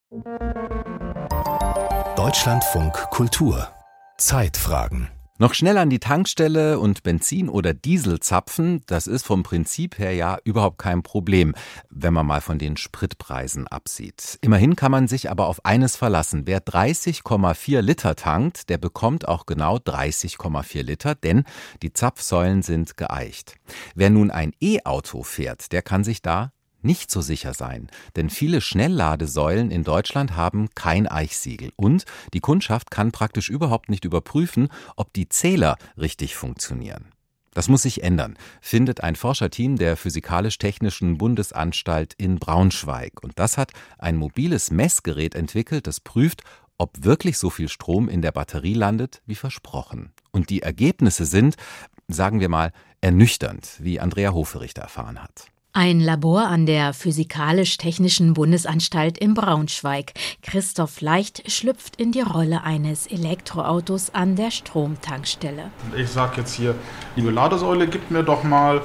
Deutschlandfunk Kultur. Zeitfragen. Noch schnell an die Tankstelle und Benzin oder Diesel zapfen, das ist vom Prinzip her ja überhaupt kein Problem, wenn man mal von den Spritpreisen absieht. Immerhin kann man sich aber auf eines verlassen. Wer 30,4 Liter tankt, der bekommt auch genau 30,4 Liter, denn die Zapfsäulen sind geeicht. Wer nun ein E-Auto fährt, der kann sich da nicht so sicher sein, denn viele Schnellladesäulen in Deutschland haben kein Eichsiegel und die Kundschaft kann praktisch überhaupt nicht überprüfen, ob die Zähler richtig funktionieren. Das muss sich ändern, findet ein Forscherteam der Physikalisch-Technischen Bundesanstalt in Braunschweig. Und das hat ein mobiles Messgerät entwickelt, das prüft, ob wirklich so viel Strom in der Batterie landet, wie versprochen. Und die Ergebnisse sind, sagen wir mal, ernüchternd, wie Andrea Hoferichter erfahren hat. Ein Labor an der Physikalisch-Technischen Bundesanstalt in Braunschweig. Christoph Leicht schlüpft in die Rolle eines Elektroautos an der Stromtankstelle. Ich sage jetzt hier, liebe Ladesäule, gib mir doch mal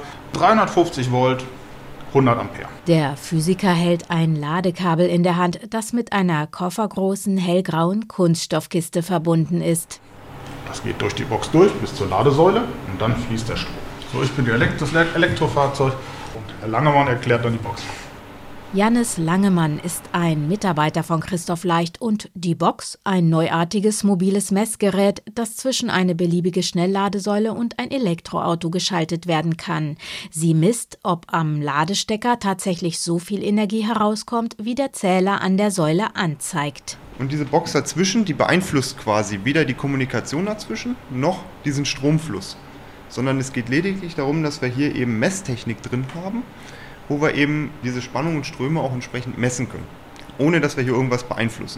350 Volt, 100 Ampere. Der Physiker hält ein Ladekabel in der Hand, das mit einer koffergroßen hellgrauen Kunststoffkiste verbunden ist. Das geht durch die Box durch bis zur Ladesäule und dann fließt der Strom. So, ich bin das Elektrofahrzeug. Und Herr Langemann erklärt dann die Box. Jannis Langemann ist ein Mitarbeiter von Christoph Leicht und die Box, ein neuartiges mobiles Messgerät, das zwischen eine beliebige Schnellladesäule und ein Elektroauto geschaltet werden kann. Sie misst, ob am Ladestecker tatsächlich so viel Energie herauskommt, wie der Zähler an der Säule anzeigt. Und diese Box dazwischen, die beeinflusst quasi weder die Kommunikation dazwischen, noch diesen Stromfluss. Sondern es geht lediglich darum, dass wir hier eben Messtechnik drin haben, wo wir eben diese Spannung und Ströme auch entsprechend messen können, ohne dass wir hier irgendwas beeinflussen.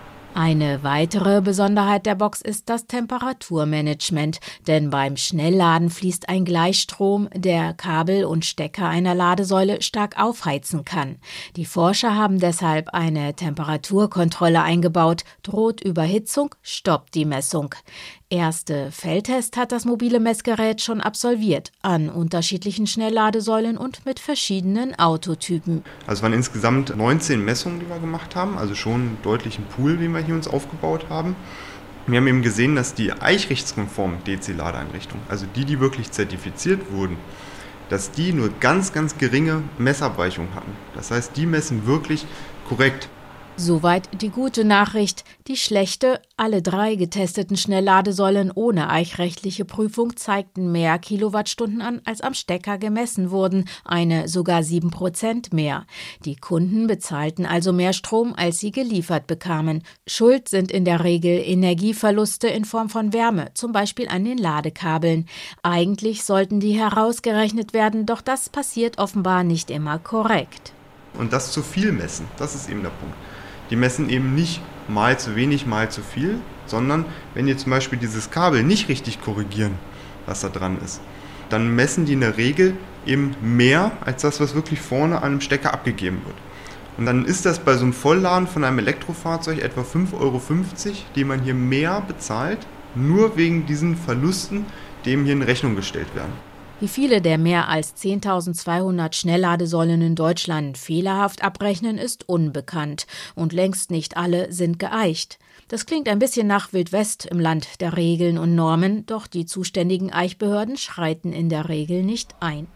Eine weitere Besonderheit der Box ist das Temperaturmanagement, denn beim Schnellladen fließt ein Gleichstrom, der Kabel und Stecker einer Ladesäule stark aufheizen kann. Die Forscher haben deshalb eine Temperaturkontrolle eingebaut. Droht Überhitzung, stoppt die Messung. Erste Feldtest hat das mobile Messgerät schon absolviert, an unterschiedlichen Schnellladesäulen und mit verschiedenen Autotypen. Also es waren insgesamt 19 Messungen, die wir gemacht haben, also schon einen deutlichen Pool, den wir hier uns aufgebaut haben. Wir haben eben gesehen, dass die eichrechtskonformen DC-Ladeeinrichtungen, also die wirklich zertifiziert wurden, dass die nur ganz, ganz geringe Messabweichungen hatten. Das heißt, die messen wirklich korrekt. Soweit die gute Nachricht. Die schlechte, alle 3 getesteten Schnellladesäulen ohne eichrechtliche Prüfung zeigten mehr Kilowattstunden an, als am Stecker gemessen wurden, eine sogar 7% mehr. Die Kunden bezahlten also mehr Strom, als sie geliefert bekamen. Schuld sind in der Regel Energieverluste in Form von Wärme, zum Beispiel an den Ladekabeln. Eigentlich sollten die herausgerechnet werden, doch das passiert offenbar nicht immer korrekt. Und das zu viel messen, das ist eben der Punkt. Die messen eben nicht mal zu wenig, mal zu viel, sondern wenn die zum Beispiel dieses Kabel nicht richtig korrigieren, was da dran ist, dann messen die in der Regel eben mehr als das, was wirklich vorne an dem Stecker abgegeben wird. Und dann ist das bei so einem Vollladen von einem Elektrofahrzeug etwa 5,50 €, die man hier mehr bezahlt, nur wegen diesen Verlusten, die eben hier in Rechnung gestellt werden. Wie viele der mehr als 10.200 Schnellladesäulen in Deutschland fehlerhaft abrechnen, ist unbekannt. Und längst nicht alle sind geeicht. Das klingt ein bisschen nach Wildwest im Land der Regeln und Normen, doch die zuständigen Eichbehörden schreiten in der Regel nicht ein.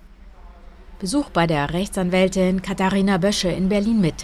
Besuch bei der Rechtsanwältin Katharina Bösche in Berlin-Mitte.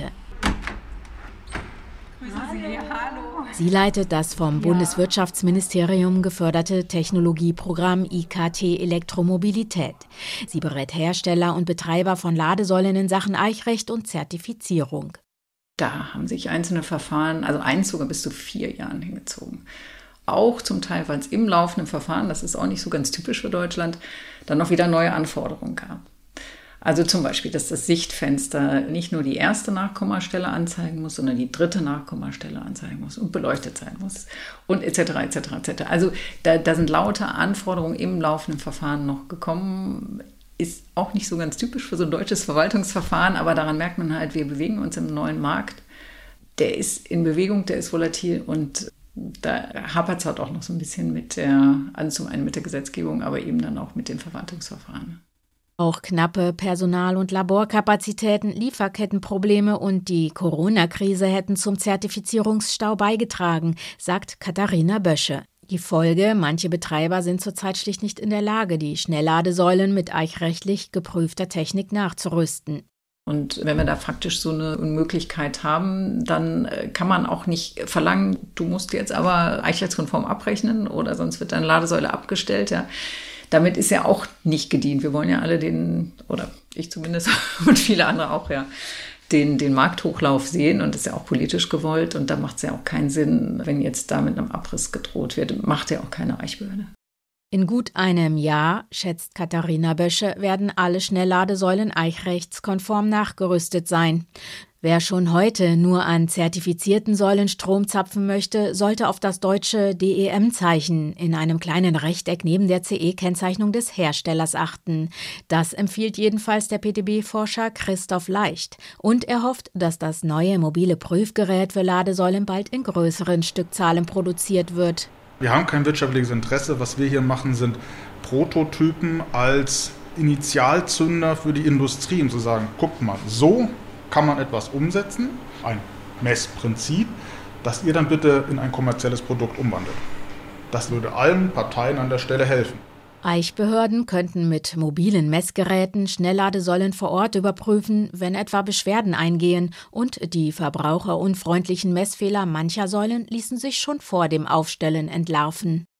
Sie leitet das vom Bundeswirtschaftsministerium geförderte Technologieprogramm IKT Elektromobilität. Sie berät Hersteller und Betreiber von Ladesäulen in Sachen Eichrecht und Zertifizierung. Da haben sich einzelne Verfahren, also eins sogar bis zu 4 Jahren hingezogen. Auch zum Teil, weil es im laufenden Verfahren, das ist auch nicht so ganz typisch für Deutschland, dann noch wieder neue Anforderungen gab. Also zum Beispiel, dass das Sichtfenster nicht nur die erste Nachkommastelle anzeigen muss, sondern die dritte Nachkommastelle anzeigen muss und beleuchtet sein muss und etc. etc. etc. Also da sind lauter Anforderungen im laufenden Verfahren noch gekommen. Ist auch nicht so ganz typisch für so ein deutsches Verwaltungsverfahren, aber daran merkt man halt, wir bewegen uns im neuen Markt. Der ist in Bewegung, der ist volatil und da hapert es halt auch noch so ein bisschen zum einen mit der Gesetzgebung, aber eben dann auch mit den Verwaltungsverfahren. Auch knappe Personal- und Laborkapazitäten, Lieferkettenprobleme und die Corona-Krise hätten zum Zertifizierungsstau beigetragen, sagt Katharina Bösche. Die Folge: manche Betreiber sind zurzeit schlicht nicht in der Lage, die Schnellladesäulen mit eichrechtlich geprüfter Technik nachzurüsten. Und wenn wir da faktisch so eine Möglichkeit haben, dann kann man auch nicht verlangen, du musst jetzt aber eichrechtskonform abrechnen oder sonst wird deine Ladesäule abgestellt. Ja. Damit ist ja auch nicht gedient. Wir wollen ja alle oder ich zumindest und viele andere auch, ja, den Markthochlauf sehen und das ist ja auch politisch gewollt. Und da macht es ja auch keinen Sinn, wenn jetzt da mit einem Abriss gedroht wird. Macht ja auch keine Eichbehörde. In gut einem Jahr, schätzt Katharina Bösche, werden alle Schnellladesäulen eichrechtskonform nachgerüstet sein. Wer schon heute nur an zertifizierten Säulen Strom zapfen möchte, sollte auf das deutsche DEM-Zeichen in einem kleinen Rechteck neben der CE-Kennzeichnung des Herstellers achten. Das empfiehlt jedenfalls der PTB-Forscher Christoph Leicht. Und er hofft, dass das neue mobile Prüfgerät für Ladesäulen bald in größeren Stückzahlen produziert wird. Wir haben kein wirtschaftliches Interesse. Was wir hier machen, sind Prototypen als Initialzünder für die Industrie, um zu sagen, guckt mal, so kann man etwas umsetzen, ein Messprinzip, das ihr dann bitte in ein kommerzielles Produkt umwandelt. Das würde allen Parteien an der Stelle helfen. Eichbehörden könnten mit mobilen Messgeräten Schnellladesäulen vor Ort überprüfen, wenn etwa Beschwerden eingehen, und die verbraucherunfreundlichen Messfehler mancher Säulen ließen sich schon vor dem Aufstellen entlarven.